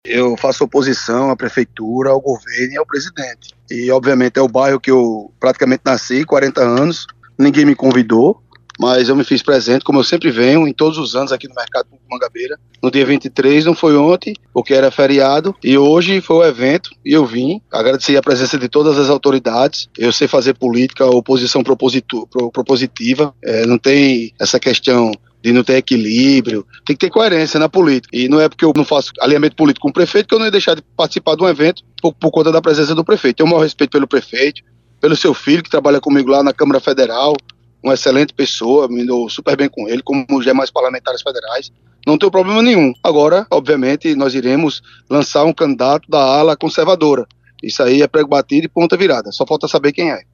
Eu faço oposição à prefeitura, ao governo e ao presidente. E, obviamente, é o bairro que eu praticamente nasci, 40 anos. Ninguém me convidou, mas eu me fiz presente, como eu sempre venho, em todos os anos aqui no Mercado Público Mangabeira. No dia 23, não foi ontem, porque era feriado, e hoje foi o evento, e eu vim. Agradecer a presença de todas as autoridades. Eu sei fazer política, oposição propositiva. Não tem essa questão de não ter equilíbrio, tem que ter coerência na política. E não é porque eu não faço alinhamento político com o prefeito que eu não ia deixar de participar de um evento por conta da presença do prefeito. Tenho o maior respeito pelo prefeito, pelo seu filho, que trabalha comigo lá na Câmara Federal, uma excelente pessoa, me dou super bem com ele, como os demais parlamentares federais. Não tenho problema nenhum. Agora, obviamente, nós iremos lançar um candidato da ala conservadora. Isso aí é prego batido e ponta virada. Só falta saber quem é.